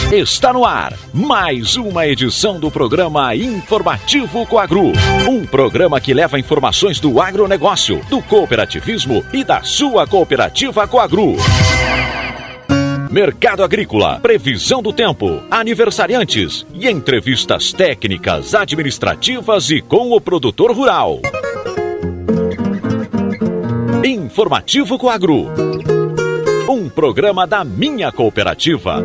Está no ar mais uma edição do programa Informativo Coagro. Um programa que leva informações do agronegócio, do cooperativismo e da sua cooperativa Coagro. Mercado agrícola, previsão do tempo, aniversariantes e entrevistas técnicas, administrativas e com o produtor rural. Informativo Coagro. Um programa da minha cooperativa.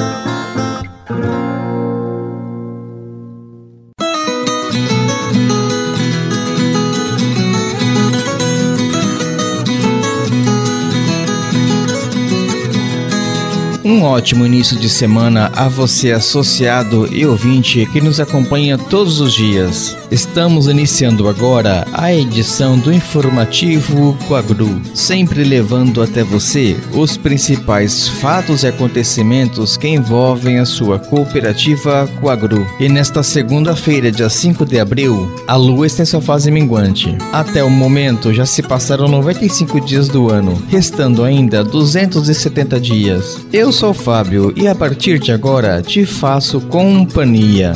Um ótimo início de semana a você, associado e ouvinte que nos acompanha todos os dias. Estamos iniciando agora a edição do Informativo Coagro, sempre levando até você os principais fatos e acontecimentos que envolvem a sua cooperativa Coagro. E nesta segunda-feira, dia 5 de abril, a lua está em sua fase minguante. Até o momento já se passaram 95 dias do ano, restando ainda 270 dias. Eu sou o Fábio e a partir de agora te faço companhia.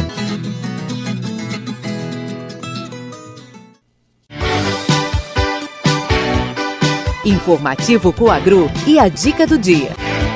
Informativo Coagro e a dica do dia.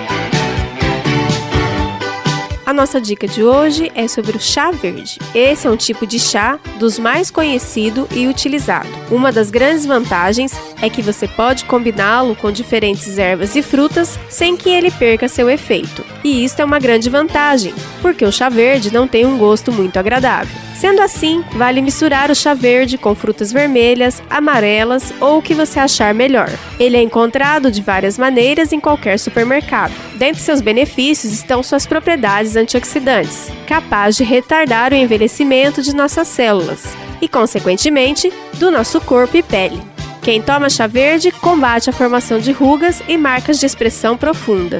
A nossa dica de hoje é sobre o chá verde. Esse é um tipo de chá dos mais conhecido e utilizado. Uma das grandes vantagens é que você pode combiná-lo com diferentes ervas e frutas sem que ele perca seu efeito. E isso é uma grande vantagem, porque o chá verde não tem um gosto muito agradável. Sendo assim, vale misturar o chá verde com frutas vermelhas, amarelas ou o que você achar melhor. Ele é encontrado de várias maneiras em qualquer supermercado. Dentre seus benefícios estão suas propriedades antioxidantes, capazes de retardar o envelhecimento de nossas células e, consequentemente, do nosso corpo e pele. Quem toma chá verde combate a formação de rugas e marcas de expressão profundas.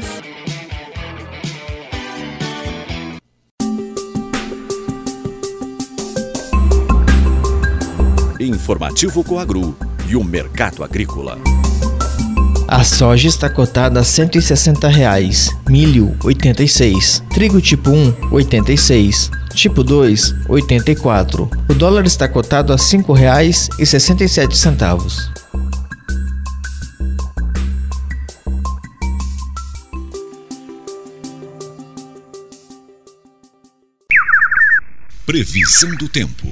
Informativo Coagro e o mercado agrícola. A soja está cotada a R$ 160, milho 86, trigo tipo 1 86, tipo 2 84. O dólar está cotado a R$ 5,67. Previsão do tempo.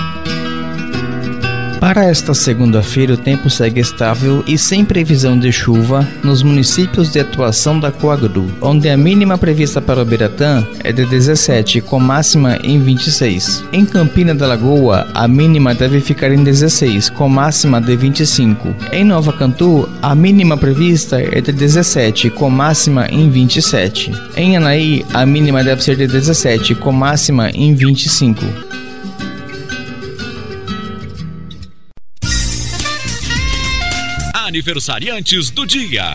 Para esta segunda-feira, o tempo segue estável e sem previsão de chuva nos municípios de atuação da Coagro, onde a mínima prevista para Ubiratã é de 17, com máxima em 26. Em Campina da Lagoa, a mínima deve ficar em 16, com máxima de 25. Em Nova Cantu, a mínima prevista é de 17, com máxima em 27. Em Anaí, a mínima deve ser de 17, com máxima em 25. Aniversariantes do dia.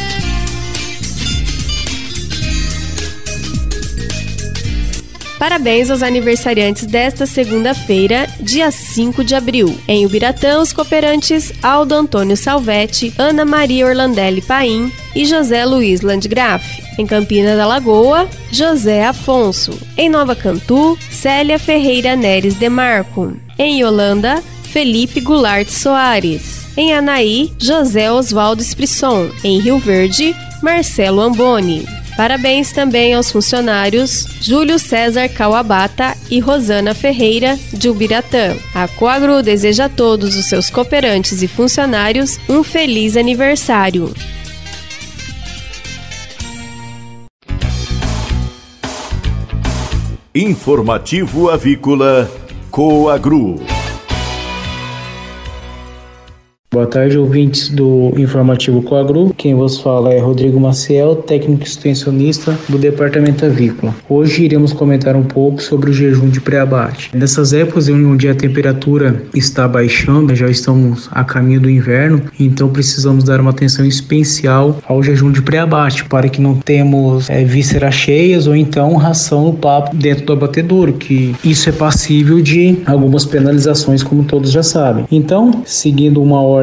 Parabéns aos aniversariantes desta segunda-feira, dia 5 de abril. Em Ubiratã, os cooperantes Aldo Antônio Salvetti, Ana Maria Orlandelli Paim e José Luiz Landgraf. Em Campina da Lagoa, José Afonso. Em Nova Cantu, Célia Ferreira Neres Demarco. Em Yolanda, Felipe Goulart Soares. Em Anaí, José Oswaldo Esprisson. Em Rio Verde, Marcelo Amboni. Parabéns também aos funcionários Júlio César Kawabata e Rosana Ferreira, de Ubiratã. A Coagro deseja a todos os seus cooperantes e funcionários um feliz aniversário. Informativo Avícola Coagro. Boa tarde, ouvintes do Informativo Coagro. Quem vos fala é Rodrigo Maciel, técnico extensionista do Departamento Avícola. Hoje iremos comentar um pouco sobre o jejum de pré-abate. Nessas épocas onde a temperatura está baixando, já estamos a caminho do inverno, então precisamos dar uma atenção especial ao jejum de pré-abate, para que não tenhamos vísceras cheias ou então ração no papo dentro do abatedouro, que isso é passível de algumas penalizações, como todos já sabem. Então, seguindo uma ordem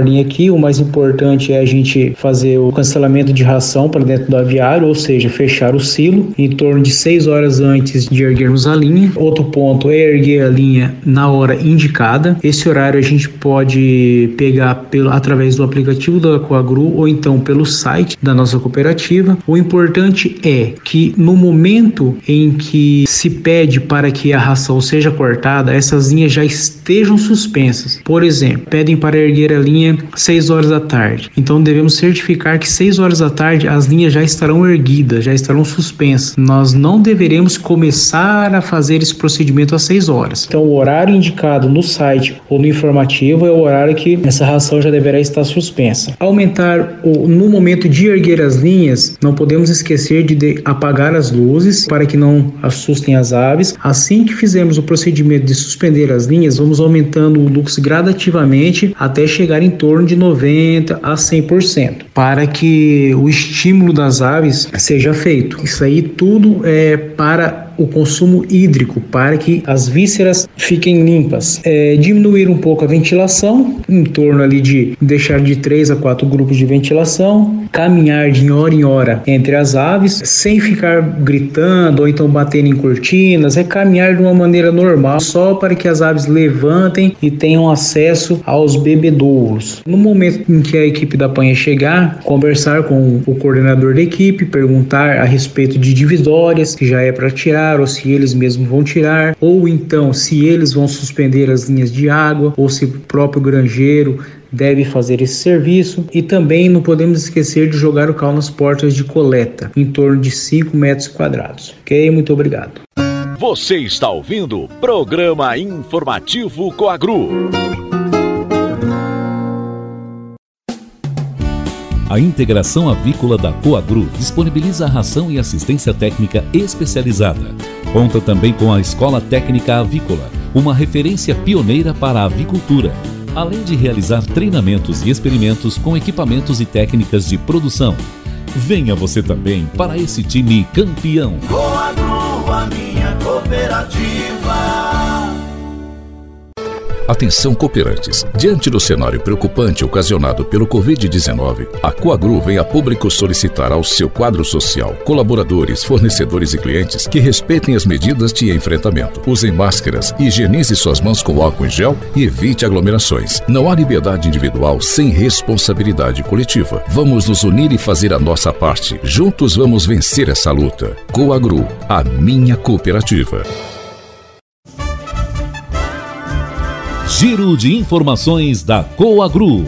ordem aqui. O mais importante é a gente fazer o cancelamento de ração para dentro do aviário, ou seja, fechar o silo em torno de 6 horas antes de erguermos a linha. Outro ponto é erguer a linha na hora indicada. Esse horário a gente pode pegar através do aplicativo da Coagru ou então pelo site da nossa cooperativa. O importante é que no momento em que se pede para que a ração seja cortada, essas linhas já estejam suspensas. Por exemplo, pedem para erguer a linha 6 horas da tarde. Então devemos certificar que 6 horas da tarde as linhas já estarão erguidas, já estarão suspensas. Nós não deveremos começar a fazer esse procedimento às 6 horas. Então o horário indicado no site ou no informativo é o horário que essa ração já deverá estar suspensa. No momento de erguer as linhas, não podemos esquecer de apagar as luzes para que não assustem as aves. Assim que fizermos o procedimento de suspender as linhas, vamos aumentando o lux gradativamente até chegar em torno de 90% a 100%, para que o estímulo das aves seja feito. Isso aí tudo é para o consumo hídrico, para que as vísceras fiquem limpas. Diminuir um pouco a ventilação, em torno ali de deixar de 3 a 4 grupos de ventilação, caminhar de hora em hora entre as aves, sem ficar gritando ou então batendo em cortinas, caminhar de uma maneira normal, só para que as aves levantem e tenham acesso aos bebedouros. No momento em que a equipe da panha chegar, conversar com o coordenador da equipe, perguntar a respeito de divisórias, que já é para tirar, ou se eles mesmos vão tirar, ou então se eles vão suspender as linhas de água, ou se o próprio granjeiro deve fazer esse serviço. E também não podemos esquecer de jogar o cal nas portas de coleta, em torno de 5 metros quadrados. Ok? Muito obrigado. Você está ouvindo o Programa Informativo Coagru. A integração avícola da Coagru disponibiliza a ração e assistência técnica especializada. Conta também com a Escola Técnica Avícola, uma referência pioneira para a avicultura, além de realizar treinamentos e experimentos com equipamentos e técnicas de produção. Venha você também para esse time campeão. Coagru, a minha cooperativa. Atenção cooperantes, diante do cenário preocupante ocasionado pelo Covid-19, a Coagru vem a público solicitar ao seu quadro social, colaboradores, fornecedores e clientes que respeitem as medidas de enfrentamento. Usem máscaras, higienize suas mãos com álcool em gel e evite aglomerações. Não há liberdade individual sem responsabilidade coletiva. Vamos nos unir e fazer a nossa parte. Juntos vamos vencer essa luta. Coagru, a minha cooperativa. Giro de informações da Coagru.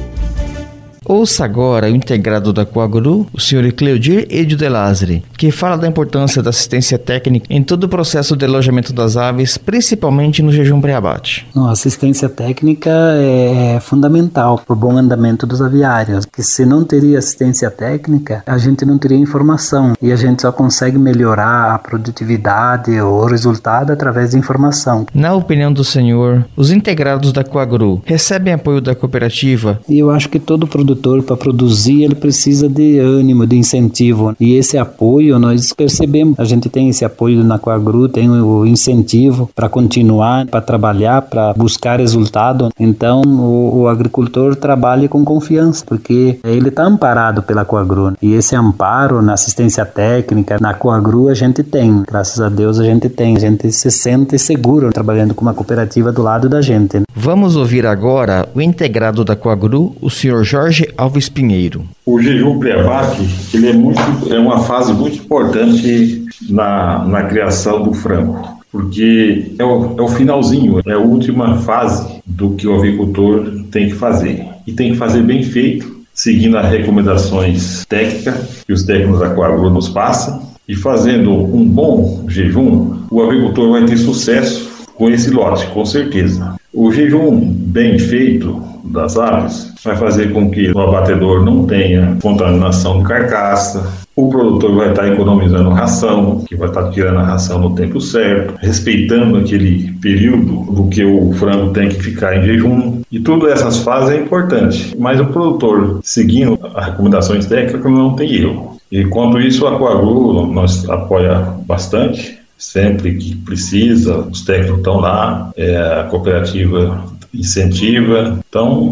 Ouça agora o integrado da Coagru, o Sr. Cleodir Edio de Lázari, que fala da importância da assistência técnica em todo o processo de alojamento das aves, principalmente no jejum pré-abate. A assistência técnica é fundamental para o bom andamento dos aviários, que se não teria assistência técnica, a gente não teria informação e a gente só consegue melhorar a produtividade ou o resultado através de informação. Na opinião do senhor, os integrados da Coagru recebem apoio da cooperativa? E eu acho que todo produtor, para produzir, ele precisa de ânimo, de incentivo. E esse apoio nós percebemos. A gente tem esse apoio na Coagru, tem o incentivo para continuar, para trabalhar, para buscar resultado. Então, o agricultor trabalha com confiança, porque ele está amparado pela Coagru. E esse amparo na assistência técnica, na Coagru, a gente tem. Graças a Deus, a gente tem. A gente se sente seguro trabalhando com uma cooperativa do lado da gente. Vamos ouvir agora o integrado da Coagru, o Sr. Jorge Alves Pinheiro. O jejum pré-abate, ele é uma fase muito importante na criação do frango, porque é o finalzinho, é a última fase do que o avicultor tem que fazer. E tem que fazer bem feito, seguindo as recomendações técnicas que os técnicos da Coagru nos passam. E fazendo um bom jejum, o agricultor vai ter sucesso com esse lote, com certeza. O jejum bem feito das aves vai fazer com que o abatedor não tenha contaminação de carcaça, o produtor vai estar economizando ração, que vai estar tirando a ração no tempo certo, respeitando aquele período do que o frango tem que ficar em jejum. E tudo essas fases é importante, mas o produtor, seguindo as recomendações técnicas, não tem erro. E quanto isso, a Coagru nós apoia bastante. Sempre que precisa, os técnicos estão lá, a cooperativa incentiva, então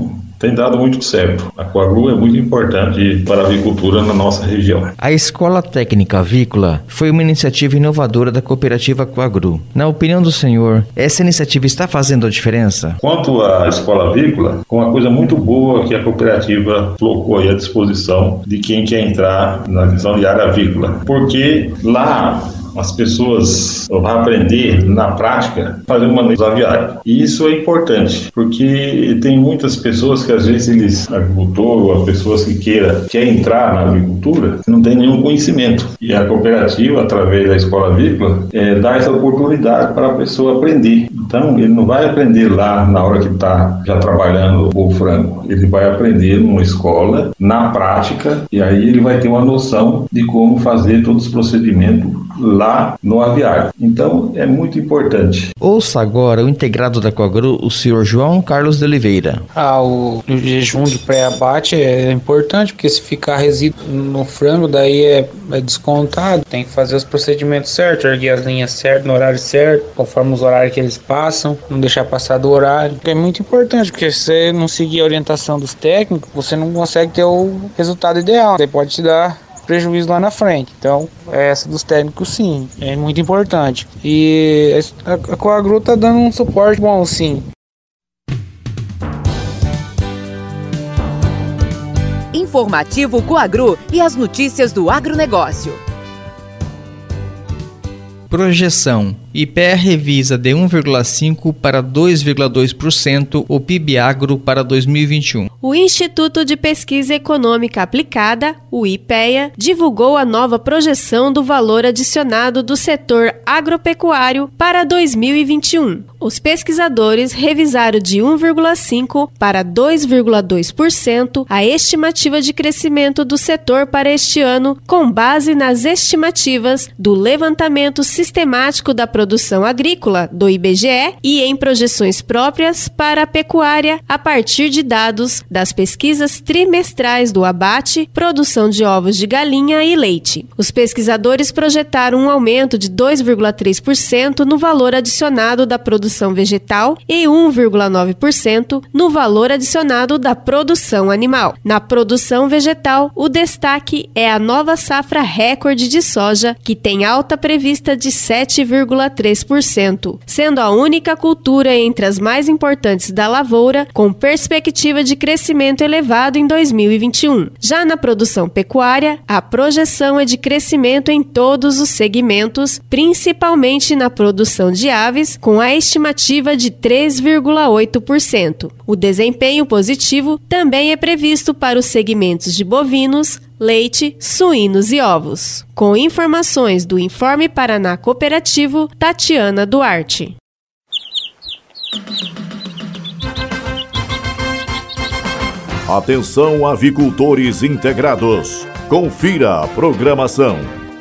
tem dado muito certo. A Coagru é muito importante para a avicultura na nossa região. A Escola Técnica Avícola foi uma iniciativa inovadora da cooperativa Coagru. Na opinião do senhor, essa iniciativa está fazendo a diferença? Quanto à Escola Avícola, uma coisa muito boa que a cooperativa colocou aí à disposição de quem quer entrar na questão de área avícola. Porque lá as pessoas vão aprender na prática a fazer o manejo aviário. E isso é importante, porque tem muitas pessoas que às vezes agricultor ou as pessoas que quer entrar na agricultura não tem nenhum conhecimento. E a cooperativa, através da escola avícola, dá essa oportunidade para a pessoa aprender. Então, ele não vai aprender lá na hora que está já trabalhando o frango. Ele vai aprender numa escola, na prática, e aí ele vai ter uma noção de como fazer todos os procedimentos lá no aviário. Então, é muito importante. Ouça agora o integrado da Coagru, o senhor João Carlos de Oliveira. O jejum de pré-abate é importante, porque se ficar resíduo no frango, daí é descontado. Tem que fazer os procedimentos certos, erguer as linhas certas, no horário certo, conforme os horários que eles passam, não deixar passar do horário. É muito importante, porque se você não seguir a orientação dos técnicos, você não consegue ter o resultado ideal. Você pode te dar prejuízo lá na frente. Então, essa dos técnicos, sim, é muito importante. E a Coagru tá dando um suporte bom, sim. Informativo Coagru e as notícias do agronegócio. Projeção. IPEA revisa de 1,5% para 2,2% o PIB agro para 2021. O Instituto de Pesquisa Econômica Aplicada, o IPEA, divulgou a nova projeção do valor adicionado do setor agropecuário para 2021. Os pesquisadores revisaram de 1,5% para 2,2% a estimativa de crescimento do setor para este ano, com base nas estimativas do levantamento sistemático da produção agrícola, do IBGE, e em projeções próprias para a pecuária a partir de dados das pesquisas trimestrais do abate, produção de ovos de galinha e leite. Os pesquisadores projetaram um aumento de 2,3% no valor adicionado da produção vegetal e 1,9% no valor adicionado da produção animal. Na produção vegetal, o destaque é a nova safra recorde de soja, que tem alta prevista de 7,3%, sendo a única cultura entre as mais importantes da lavoura, com perspectiva de crescimento elevado em 2021. Já na produção pecuária, a projeção é de crescimento em todos os segmentos, principalmente na produção de aves, com a estimativa de 3,8%. O desempenho positivo também é previsto para os segmentos de bovinos, leite, suínos e ovos. Com informações do Informe Paraná Cooperativo, Tatiana Duarte. Atenção, avicultores integrados. Confira a programação.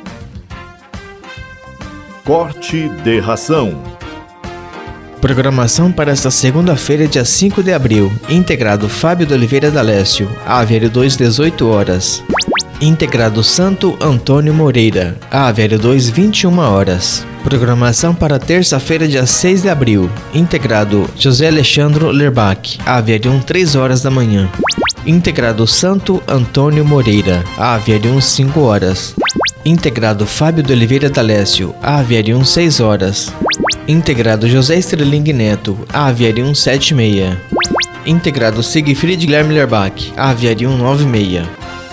Corte de ração. Programação para esta segunda-feira, dia 5 de abril. Integrado Fábio de Oliveira D'Alessio, AVL 2, 18 horas. Integrado Santo Antônio Moreira, AVL 2, 21 horas. Programação para terça-feira, dia 6 de abril. Integrado José Alexandro Lerbach, AVL 1, 3 horas da manhã. Integrado Santo Antônio Moreira, AVL 1, 5 horas. Integrado Fábio de Oliveira D'Alessio, AVL 1, 6 horas. Integrado José Estreling Neto, AVL 1, 7,6. Integrado Siegfried Guilherme Lerbach, AVL 1, 9,6.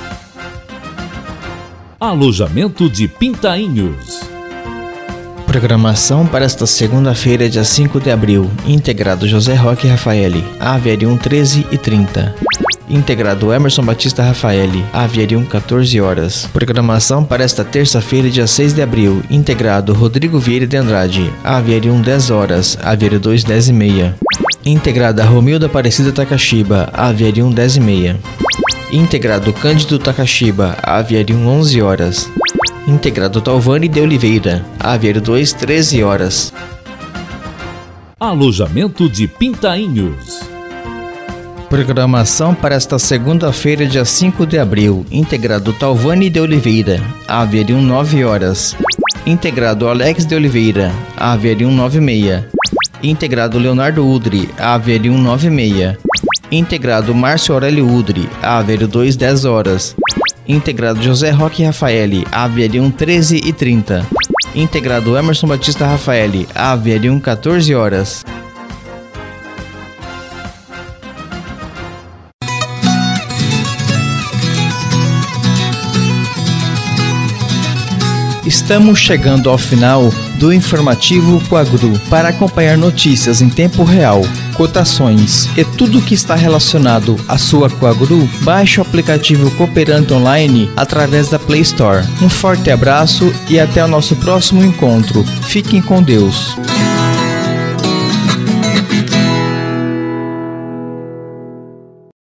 Alojamento de Pintainhos. Programação para esta segunda-feira, dia 5 de abril. Integrado José Roque Rafaeli, AVL 1, 13h30. Integrado Emerson Batista Rafaeli, AVL 1, 14 horas. Programação para esta terça-feira, dia 6 de abril. Integrado Rodrigo Vieira de Andrade, AVL 1, 10 horas, AVL 2, 10h30. Integrada Romilda Aparecida Takashiba, AVL 1, 10h30. Integrado Cândido Takashiba, AVL 1, 11 horas. Integrado Talvani de Oliveira, AVL 2, 13 horas. Alojamento de Pintainhos. Programação para esta segunda-feira, dia 5 de abril. Integrado Talvani de Oliveira, AVL 1, 9 horas. Integrado Alex de Oliveira, AVL 1, 9,6. Integrado Leonardo Udri, AVL 1, 9,6. Integrado Márcio Aurélio Udri, Aveiro 2, 10 horas. Integrado José Roque Rafaeli, Aveiro 13 e 30. Integrado Emerson Batista Rafaeli, Aveiro 14 horas. Estamos chegando ao final do informativo Coagru. Para acompanhar notícias em tempo real, cotações e tudo o que está relacionado à sua Coagru, baixe o aplicativo Cooperante Online através da Play Store. Um forte abraço e até o nosso próximo encontro. Fiquem com Deus.